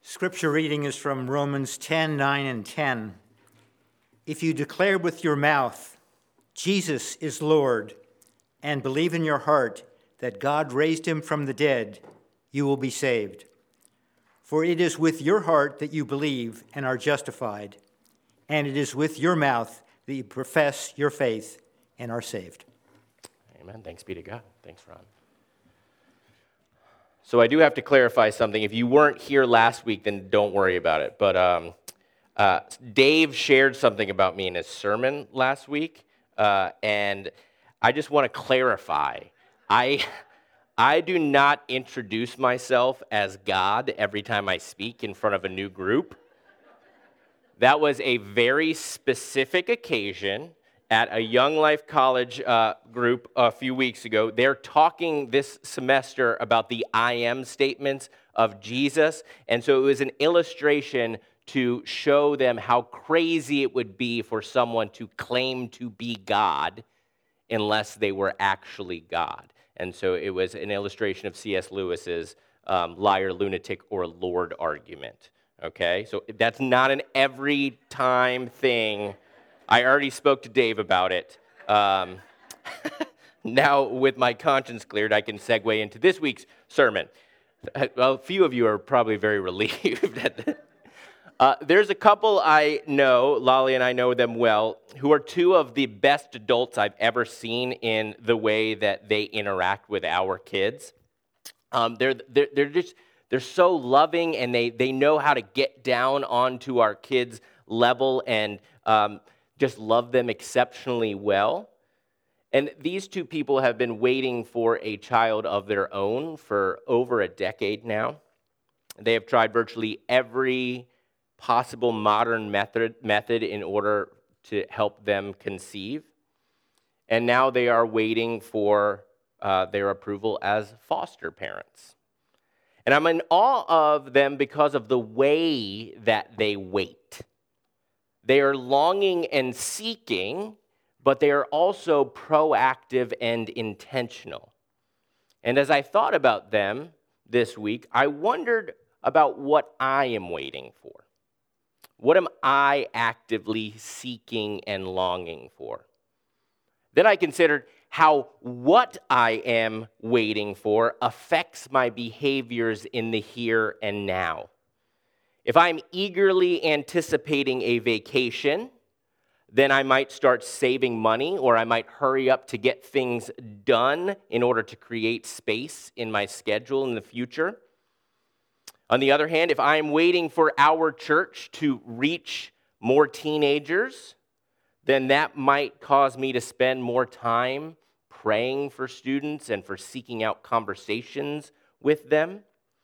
Scripture reading is from Romans 10, 9, and 10. If you declare with your mouth, Jesus is Lord, and believe in your heart that God raised him from the dead, you will be saved. For it is with your heart that you believe and are justified, and it is with your mouth that you profess your faith and are saved. Amen. Thanks be to God. Thanks, Ron. So I do have to clarify something. If you weren't here last week, then don't worry about it. But Dave shared something about me in his sermon last week, and I just want to clarify. I do not introduce myself as God every time I speak in front of a new group. That was a very specific occasion at a Young Life College group a few weeks ago. They're talking this semester about the I am statements of Jesus. And so it was an illustration to show them how crazy it would be for someone to claim to be God unless they were actually God. And so it was an illustration of C.S. Lewis's liar, lunatic, or Lord argument. Okay? So that's not an every time thing. I already spoke to Dave about it. Now, with my conscience cleared, I can segue into this week's sermon. Well, a few of you are probably very relieved at that. There's a couple I know, Lolly and I know them well, who are two of the best adults I've ever seen in the way that they interact with our kids. They're so loving, and they know how to get down onto our kids' level and just love them exceptionally well. And these two people have been waiting for a child of their own for over a decade now. They have tried virtually every possible modern method in order to help them conceive. And now they are waiting for their approval as foster parents. And I'm in awe of them because of the way that they wait. They are longing and seeking, but they are also proactive and intentional. And as I thought about them this week, I wondered about what I am waiting for. What am I actively seeking and longing for? Then I considered how what I am waiting for affects my behaviors in the here and now. If I'm eagerly anticipating a vacation, then I might start saving money, or I might hurry up to get things done in order to create space in my schedule in the future. On the other hand, if I'm waiting for our church to reach more teenagers, then that might cause me to spend more time praying for students and for seeking out conversations with them.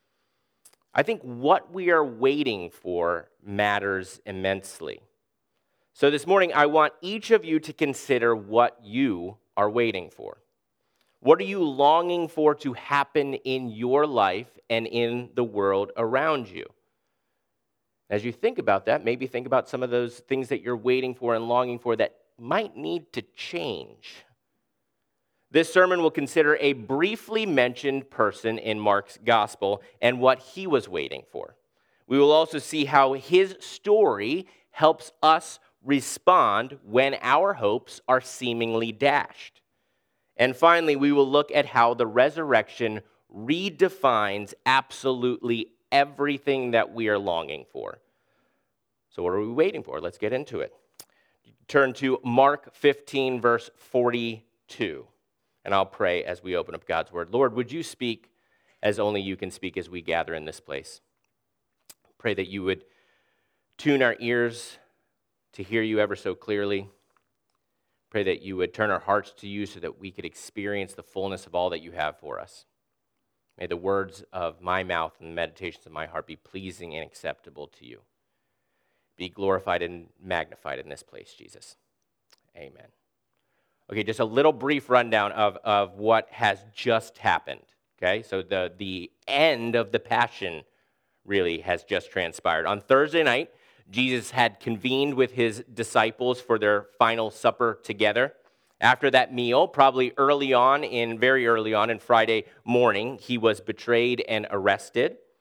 I think what we are waiting for matters immensely. So this morning, I want each of you to consider what you are waiting for. What are you longing for to happen in your life and in the world around you? As you think about that, maybe think about some of those things that you're waiting for and longing for that might need to change. This sermon will consider a briefly mentioned person in Mark's gospel and what he was waiting for. We will also see how his story helps us respond when our hopes are seemingly dashed. And finally, we will look at how the resurrection redefines absolutely everything that we are longing for. So what are we waiting for? Let's get into it. Turn to Mark 15, verse 42. And I'll pray as we open up God's word. Lord, would you speak as only you can speak as we gather in this place? Pray that you would tune our ears to hear you ever so clearly. Pray that you would turn our hearts to you so that we could experience the fullness of all that you have for us. May the words of my mouth and the meditations of my heart be pleasing and acceptable to you. Be glorified and magnified in this place, Jesus. Amen. Okay, just a little brief rundown of what has just happened. Okay, so the end of the Passion really has just transpired. On Thursday night, Jesus had convened with his disciples for their final supper together. After that meal, probably very early on in Friday morning, he was betrayed and arrested.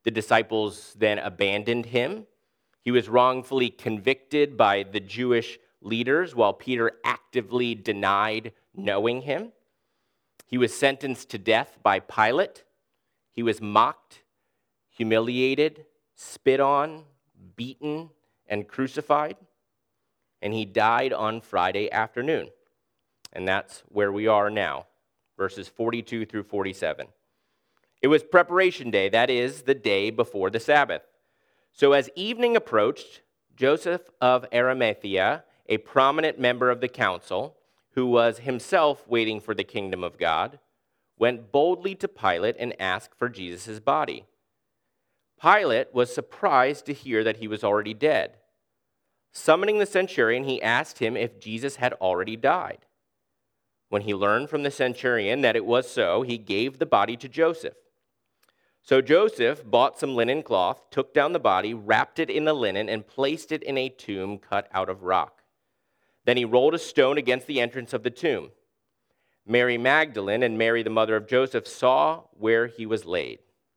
The disciples then abandoned him. He was wrongfully convicted by the Jewish leaders while Peter actively denied knowing him. He was sentenced to death by Pilate. He was mocked, humiliated, spit on, beaten, and crucified. And he died on Friday afternoon. And that's where we are now, verses 42 through 47. It was preparation day, that is, the day before the Sabbath. So as evening approached, Joseph of Arimathea, a prominent member of the council, who was himself waiting for the kingdom of God, went boldly to Pilate and asked for Jesus' body. Pilate was surprised to hear that he was already dead. Summoning the centurion, he asked him if Jesus had already died. When he learned from the centurion that it was so, he gave the body to Joseph. So Joseph bought some linen cloth, took down the body, wrapped it in the linen, and placed it in a tomb cut out of rock. Then he rolled a stone against the entrance of the tomb. Mary Magdalene and Mary, the mother of Joseph, saw where he was laid.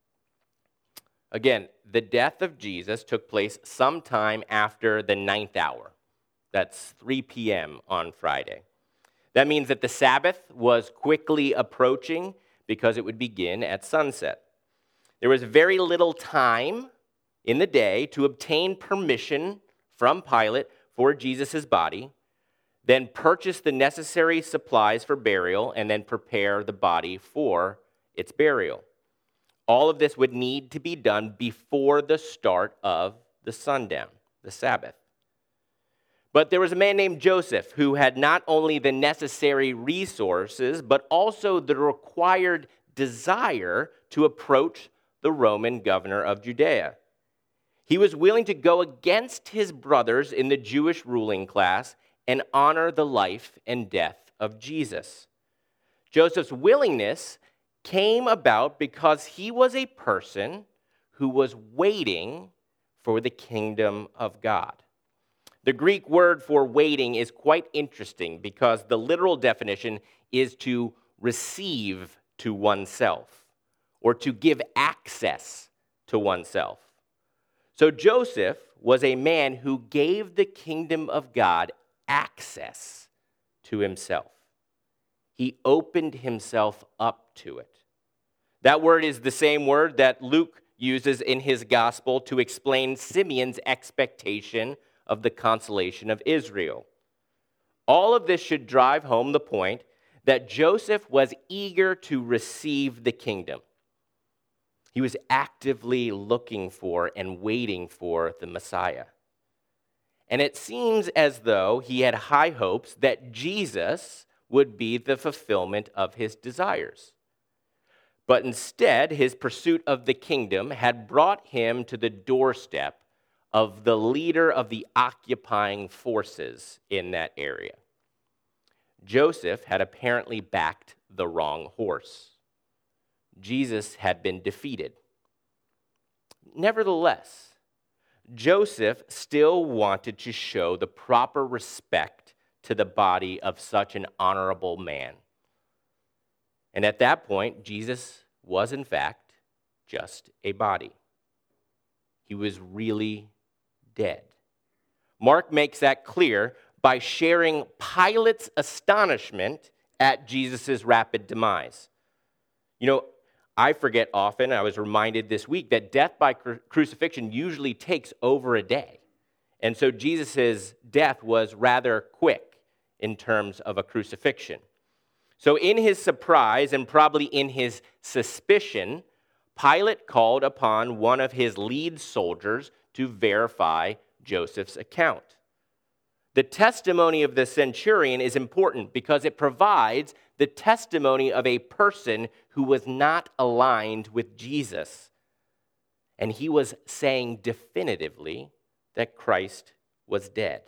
Again, the death of Jesus took place sometime after the 9th hour. That's 3 p.m. on Friday. That means that the Sabbath was quickly approaching because it would begin at sunset. There was very little time in the day to obtain permission from Pilate for Jesus' body, then purchase the necessary supplies for burial, and then prepare the body for its burial. All of this would need to be done before the start of the sundown, the Sabbath. But there was a man named Joseph who had not only the necessary resources, but also the required desire to approach the Roman governor of Judea. He was willing to go against his brothers in the Jewish ruling class and honor the life and death of Jesus. Joseph's willingness came about because he was a person who was waiting for the kingdom of God. The Greek word for waiting is quite interesting because the literal definition is to receive to oneself or to give access to oneself. So Joseph was a man who gave the kingdom of God access to himself. He opened himself up to it. That word is the same word that Luke uses in his gospel to explain Simeon's expectation of the consolation of Israel. All of this should drive home the point that Joseph was eager to receive the kingdom. He was actively looking for and waiting for the Messiah. And it seems as though he had high hopes that Jesus would be the fulfillment of his desires. But instead, his pursuit of the kingdom had brought him to the doorstep of the leader of the occupying forces in that area. Joseph had apparently backed the wrong horse. Jesus had been defeated. Nevertheless, Joseph still wanted to show the proper respect to the body of such an honorable man. And at that point, Jesus was, in fact, just a body. He was really dead. Mark makes that clear by sharing Pilate's astonishment at Jesus' rapid demise. You know, I forget often, I was reminded this week, that death by crucifixion usually takes over a day. And so Jesus' death was rather quick in terms of a crucifixion. So in his surprise and probably in his suspicion, Pilate called upon one of his lead soldiers to verify Joseph's account. The testimony of the centurion is important because it provides the testimony of a person who was not aligned with Jesus. And he was saying definitively that Christ was dead.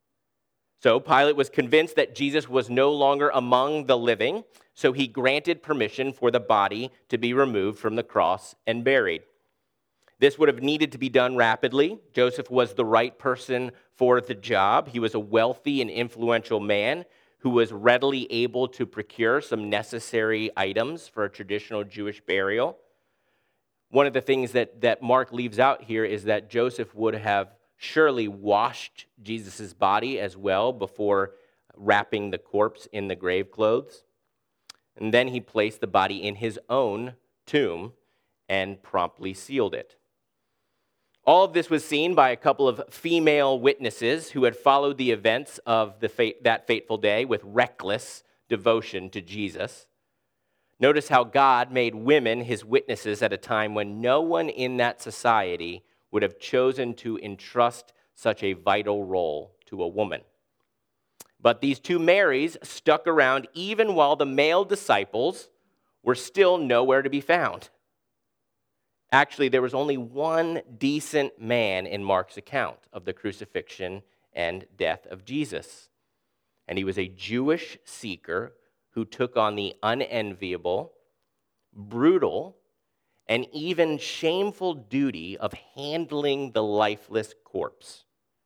So Pilate was convinced that Jesus was no longer among the living, so he granted permission for the body to be removed from the cross and buried. This would have needed to be done rapidly. Joseph was the right person for the job. He was a wealthy and influential man who was readily able to procure some necessary items for a traditional Jewish burial. one of the things that Mark leaves out here is that Joseph would have surely washed Jesus' body as well before wrapping the corpse in the grave clothes. And then he placed the body in his own tomb and promptly sealed it. All of this was seen by a couple of female witnesses who had followed the events of that fateful day with reckless devotion to Jesus. Notice how God made women his witnesses at a time when no one in that society would have chosen to entrust such a vital role to a woman. But these two Marys stuck around even while the male disciples were still nowhere to be found. Actually, there was only one decent man in Mark's account of the crucifixion and death of Jesus. And he was a Jewish seeker who took on the unenviable, brutal, and even shameful duty of handling the lifeless corpse.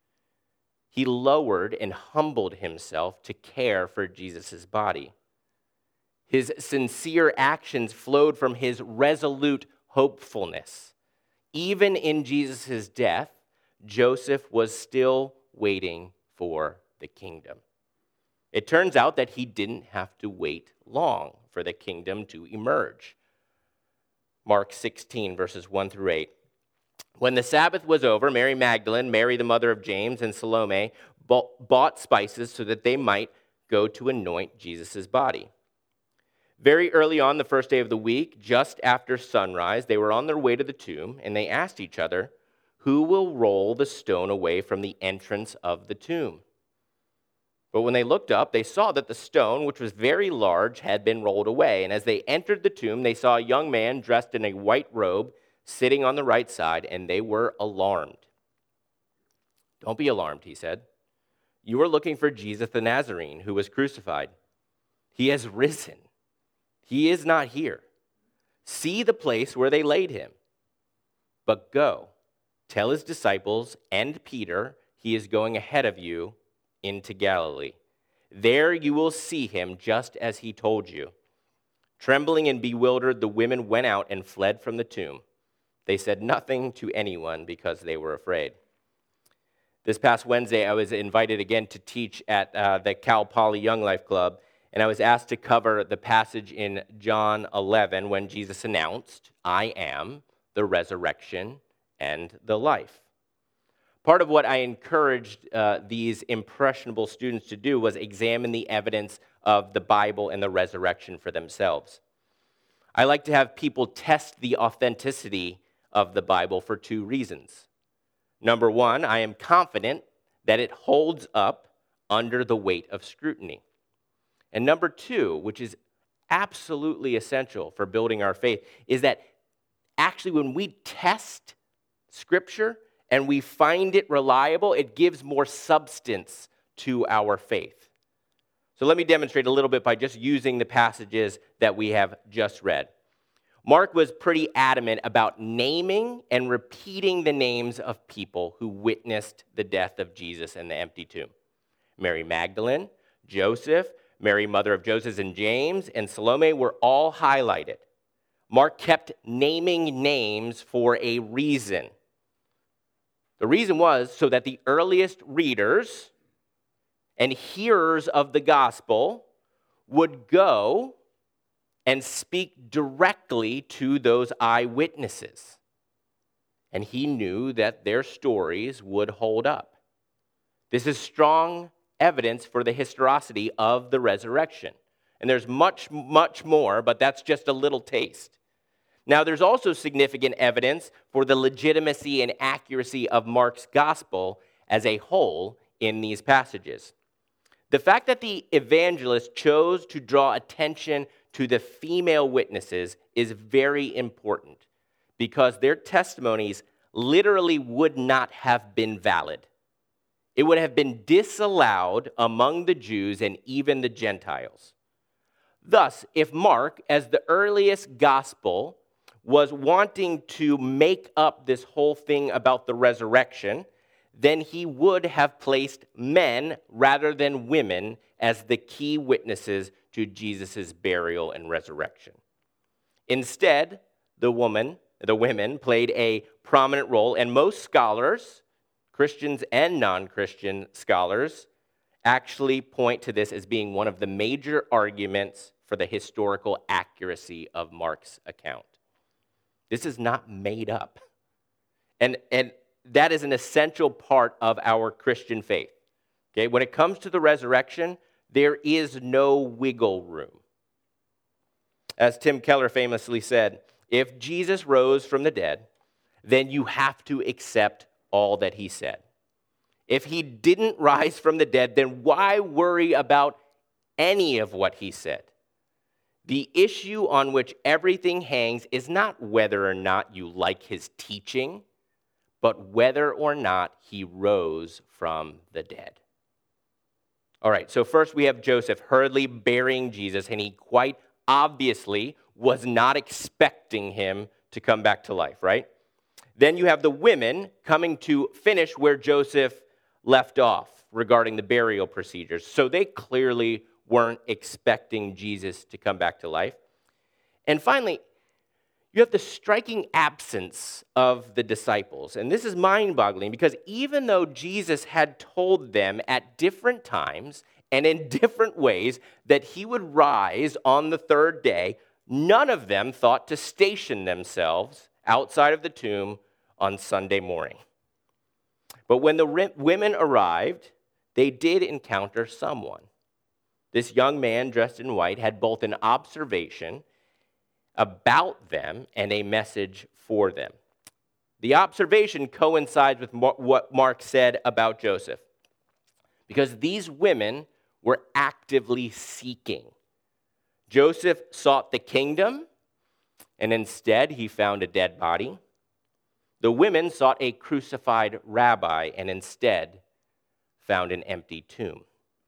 He lowered and humbled himself to care for Jesus' body. His sincere actions flowed from his resolute hopefulness. Even in Jesus' death, Joseph was still waiting for the kingdom. It turns out that he didn't have to wait long for the kingdom to emerge. Mark 16, verses 1 through 8. When the Sabbath was over, Mary Magdalene, Mary the mother of James, and Salome bought spices so that they might go to anoint Jesus' body. Very early on the first day of the week, just after sunrise, they were on their way to the tomb, and they asked each other, "Who will roll the stone away from the entrance of the tomb?" But when they looked up, they saw that the stone, which was very large, had been rolled away. And as they entered the tomb, they saw a young man dressed in a white robe sitting on the right side, and they were alarmed. "Don't be alarmed," he said. "You are looking for Jesus the Nazarene, who was crucified. He has risen. He is not here. See the place where they laid him. But go, tell his disciples and Peter he is going ahead of you into Galilee. There you will see him just as he told you." Trembling and bewildered, the women went out and fled from the tomb. They said nothing to anyone because they were afraid. This past Wednesday, I was invited again to teach at the Cal Poly Young Life Club, and I was asked to cover the passage in John 11 when Jesus announced, "I am the resurrection and the life." Part of what I encouraged these impressionable students to do was examine the evidence of the Bible and the resurrection for themselves. I like to have people test the authenticity of the Bible for two reasons. Number one, I am confident that it holds up under the weight of scrutiny. And number two, which is absolutely essential for building our faith, is that actually when we test Scripture and we find it reliable, it gives more substance to our faith. So let me demonstrate a little bit by just using the passages that we have just read. Mark was pretty adamant about naming and repeating the names of people who witnessed the death of Jesus in the empty tomb. Mary Magdalene, Joseph, Mary, mother of Joseph and James, and Salome were all highlighted. Mark kept naming names for a reason. The reason was so that the earliest readers and hearers of the gospel would go and speak directly to those eyewitnesses. And he knew that their stories would hold up. This is strong evidence for the historicity of the resurrection. And there's much, much more, but that's just a little taste. Now, there's also significant evidence for the legitimacy and accuracy of Mark's gospel as a whole in these passages. The fact that the evangelist chose to draw attention to the female witnesses is very important because their testimonies literally would not have been valid. It would have been disallowed among the Jews and even the Gentiles. Thus, if Mark, as the earliest gospel, was wanting to make up this whole thing about the resurrection, then he would have placed men rather than women as the key witnesses to Jesus' burial and resurrection. Instead, the woman, the women, played a prominent role, and most scholars, Christians and non-Christian scholars, actually point to this as being one of the major arguments for the historical accuracy of Mark's account. This is not made up. And that is an essential part of our Christian faith. Okay? When it comes to the resurrection, there is no wiggle room. As Tim Keller famously said, if Jesus rose from the dead, then you have to accept all that he said. If he didn't rise from the dead, then why worry about any of what he said? The issue on which everything hangs is not whether or not you like his teaching, but whether or not he rose from the dead. All right, so first we have Joseph hurriedly burying Jesus, and he quite obviously was not expecting him to come back to life, right? Then you have the women coming to finish where Joseph left off regarding the burial procedures. So they clearly weren't expecting Jesus to come back to life. And finally, you have the striking absence of the disciples. And this is mind-boggling because even though Jesus had told them at different times and in different ways that he would rise on the third day, none of them thought to station themselves outside of the tomb on Sunday morning. But when the women arrived, they did encounter someone. This young man dressed in white had both an observation about them and a message for them. The observation coincides with what Mark said about Joseph, because these women were actively seeking. Joseph sought the kingdom, and instead he found a dead body. The women sought a crucified rabbi, and instead found an empty tomb.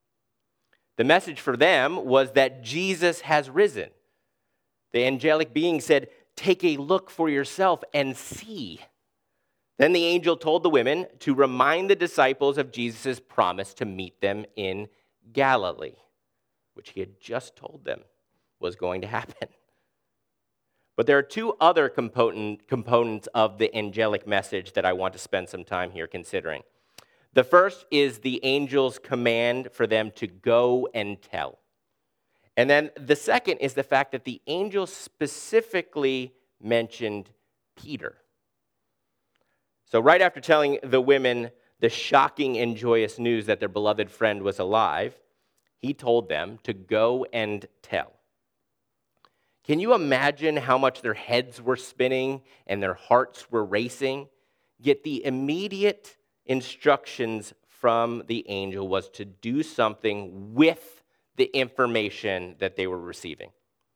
The message for them was that Jesus has risen. The angelic being said, "Take a look for yourself and see." Then the angel told the women to remind the disciples of Jesus' promise to meet them in Galilee, which he had just told them was going to happen. But there are two other components of the angelic message that I want to spend some time here considering. The first is the angel's command for them to go and tell. And then the second is the fact that the angel specifically mentioned Peter. So right after telling the women the shocking and joyous news that their beloved friend was alive, he told them to go and tell. Can you imagine how much their heads were spinning and their hearts were racing? Yet the immediate instructions from the angel was to do something with the information that they were receiving.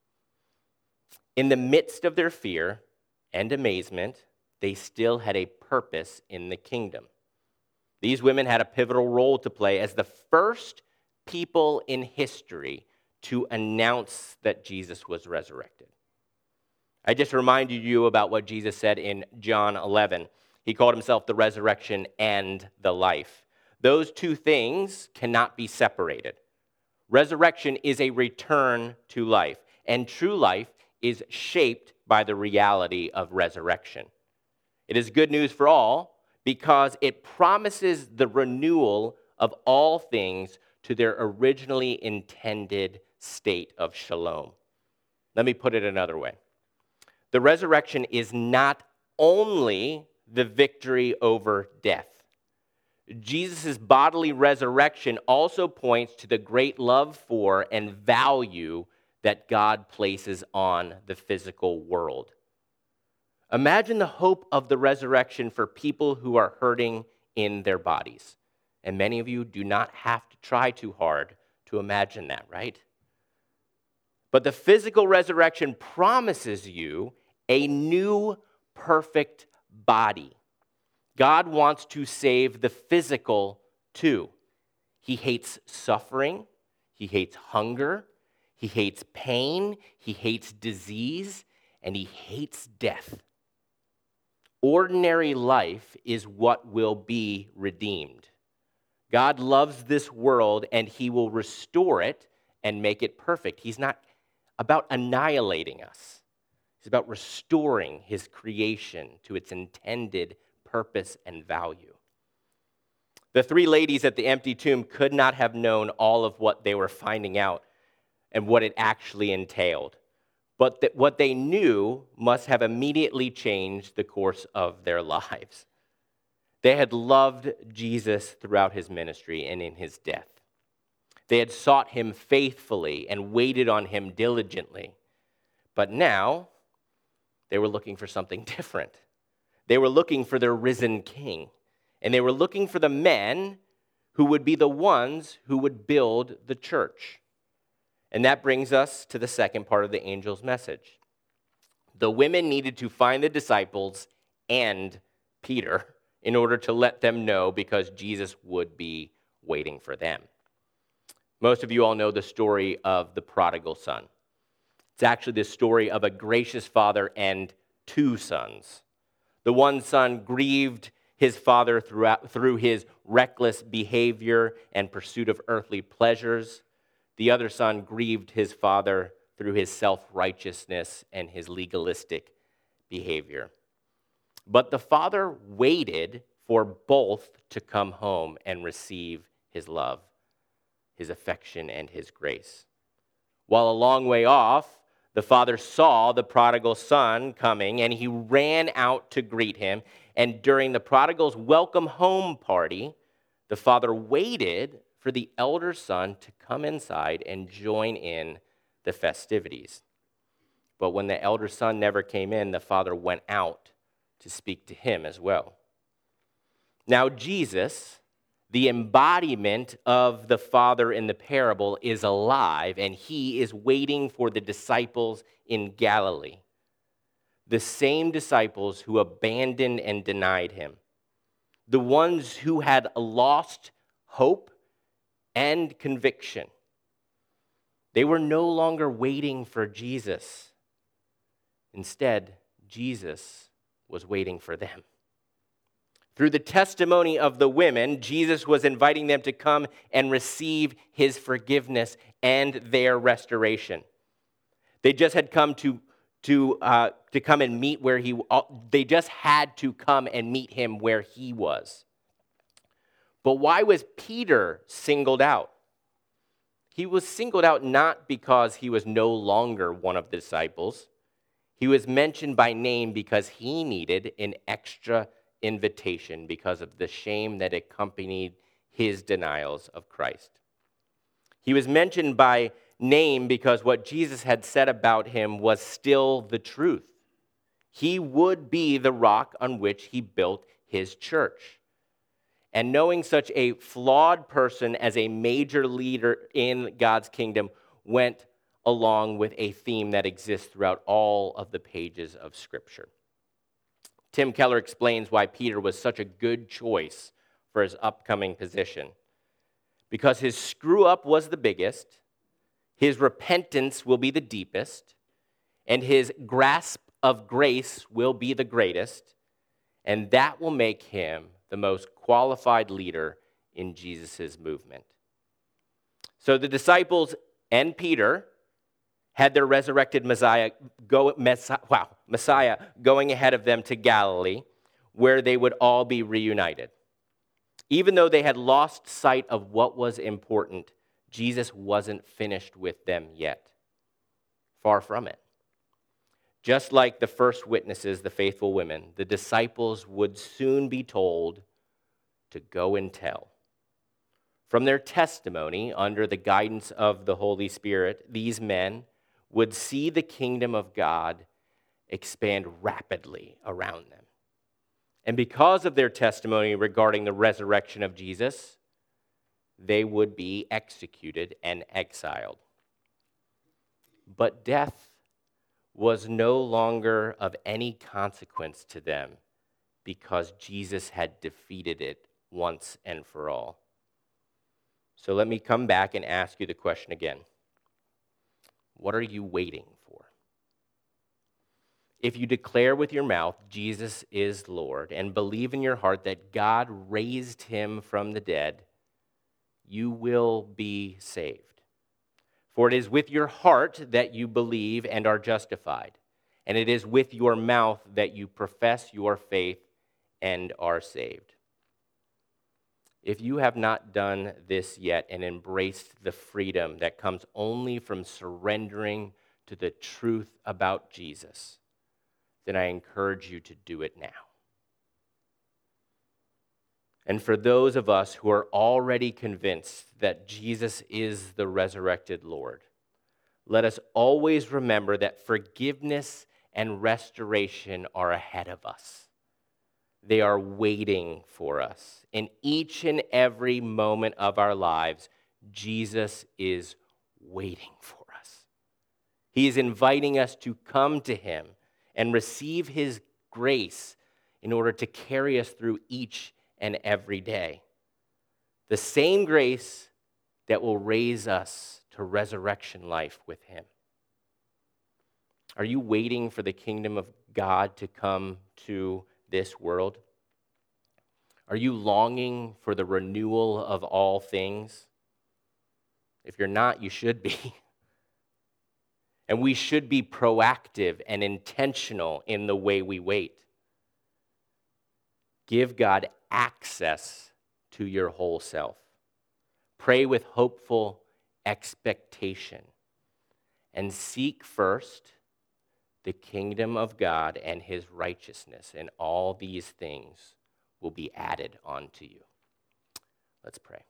In the midst of their fear and amazement, they still had a purpose in the kingdom. These women had a pivotal role to play as the first people in history to announce that Jesus was resurrected. I just reminded you about what Jesus said in John 11. He called himself the resurrection and the life. Those two things cannot be separated. Resurrection is a return to life, and true life is shaped by the reality of resurrection. It is good news for all because it promises the renewal of all things to their originally intended state of shalom. Let me put it another way. The resurrection is not only the victory over death. Jesus' bodily resurrection also points to the great love for and value that God places on the physical world. Imagine the hope of the resurrection for people who are hurting in their bodies. And many of you do not have to try too hard to imagine that, right? But the physical resurrection promises you a new perfect body. God wants to save the physical too. He hates suffering. He hates hunger. He hates pain. He hates disease. And he hates death. Ordinary life is what will be redeemed. God loves this world and he will restore it and make it perfect. He's not about annihilating us. It's about restoring his creation to its intended purpose and value. The three ladies at the empty tomb could not have known all of what they were finding out and what it actually entailed. But what they knew must have immediately changed the course of their lives. They had loved Jesus throughout his ministry and in his death. They had sought him faithfully and waited on him diligently. But now, they were looking for something different. They were looking for their risen king. And they were looking for the men who would be the ones who would build the church. And that brings us to the second part of the angel's message. The women needed to find the disciples and Peter in order to let them know, because Jesus would be waiting for them. Most of you all know the story of the prodigal son. It's actually the story of a gracious father and two sons. The one son grieved his father through his reckless behavior and pursuit of earthly pleasures. The other son grieved his father through his self-righteousness and his legalistic behavior. But the father waited for both to come home and receive his love, his affection, and his grace. While a long way off, the father saw the prodigal son coming, and he ran out to greet him. And during the prodigal's welcome home party, the father waited for the elder son to come inside and join in the festivities. But when the elder son never came in, the father went out to speak to him as well. Now Jesus, the embodiment of the father in the parable, is alive, and he is waiting for the disciples in Galilee. The same disciples who abandoned and denied him. The ones who had lost hope and conviction. They were no longer waiting for Jesus. Instead, Jesus was waiting for them. Through the testimony of the women, Jesus was inviting them to come and receive his forgiveness and their restoration. They just had come to come and meet where they just had to come and meet him where he was. But why was Peter singled out? He was singled out not because he was no longer one of the disciples. He was mentioned by name because he needed an extra invitation because of the shame that accompanied his denials of Christ. He was mentioned by name because what Jesus had said about him was still the truth. He would be the rock on which he built his church. And knowing such a flawed person as a major leader in God's kingdom went along with a theme that exists throughout all of the pages of Scripture. Tim Keller explains why Peter was such a good choice for his upcoming position. Because his screw-up was the biggest, his repentance will be the deepest, and his grasp of grace will be the greatest, and that will make him the most qualified leader in Jesus' movement. So the disciples and Peter had their resurrected Messiah going ahead of them to Galilee, where they would all be reunited. Even though they had lost sight of what was important, Jesus wasn't finished with them yet. Far from it. Just like the first witnesses, the faithful women, the disciples would soon be told to go and tell. From their testimony, under the guidance of the Holy Spirit, these men would see the kingdom of God expand rapidly around them. And because of their testimony regarding the resurrection of Jesus, they would be executed and exiled. But death was no longer of any consequence to them because Jesus had defeated it once and for all. So let me come back and ask you the question again. What are you waiting for? If you declare with your mouth Jesus is Lord and believe in your heart that God raised him from the dead, you will be saved. For it is with your heart that you believe and are justified, and it is with your mouth that you profess your faith and are saved. If you have not done this yet and embraced the freedom that comes only from surrendering to the truth about Jesus, then I encourage you to do it now. And for those of us who are already convinced that Jesus is the resurrected Lord, let us always remember that forgiveness and restoration are ahead of us. They are waiting for us. In each and every moment of our lives, Jesus is waiting for us. He is inviting us to come to him and receive his grace in order to carry us through each and every day. The same grace that will raise us to resurrection life with him. Are you waiting for the kingdom of God to come to this world? Are you longing for the renewal of all things? If you're not, you should be. And we should be proactive and intentional in the way we wait. Give God access to your whole self. Pray with hopeful expectation. And seek first the kingdom of God and his righteousness, and all these things will be added onto you. Let's pray.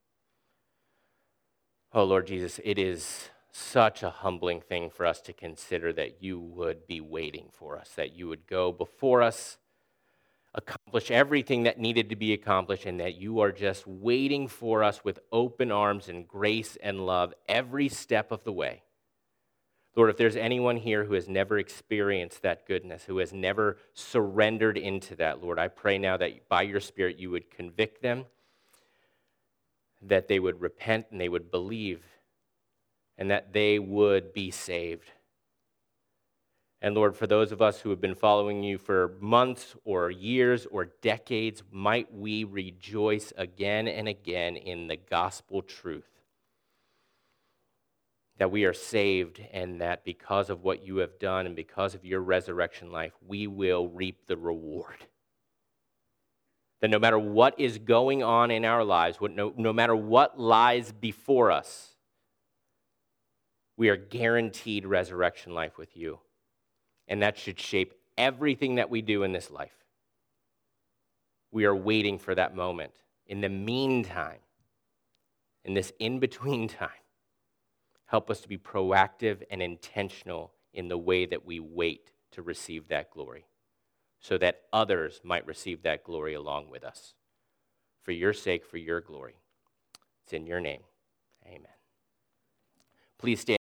Oh, Lord Jesus, it is such a humbling thing for us to consider that you would be waiting for us, that you would go before us, accomplish everything that needed to be accomplished, and that you are just waiting for us with open arms and grace and love every step of the way. Lord, if there's anyone here who has never experienced that goodness, who has never surrendered into that, Lord, I pray now that by your Spirit you would convict them, that they would repent and they would believe, and that they would be saved. And Lord, for those of us who have been following you for months or years or decades, might we rejoice again and again in the gospel truth that we are saved, and that because of what you have done and because of your resurrection life, we will reap the reward. That no matter what is going on in our lives, no matter what lies before us, we are guaranteed resurrection life with you. And that should shape everything that we do in this life. We are waiting for that moment. In the meantime, in this in-between time, help us to be proactive and intentional in the way that we wait to receive that glory, so that others might receive that glory along with us. For your sake, for your glory. It's in your name. Amen. Please stand.